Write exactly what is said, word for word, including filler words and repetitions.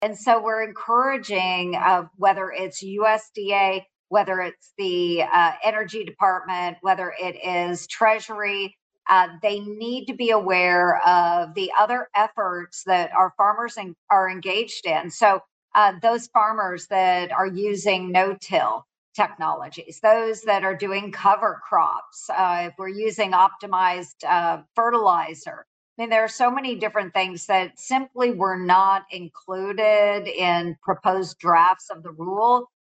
And so we're encouraging, uh, whether it's U S D A, whether it's the uh, Energy Department, whether it is Treasury, uh, they need to be aware of the other efforts that our farmers in, are engaged in. So uh, those farmers that are using no-till technologies, those that are doing cover crops, uh, if we're using optimized uh, fertilizer, I mean, there are so many different things that simply were not included in proposed drafts of the rule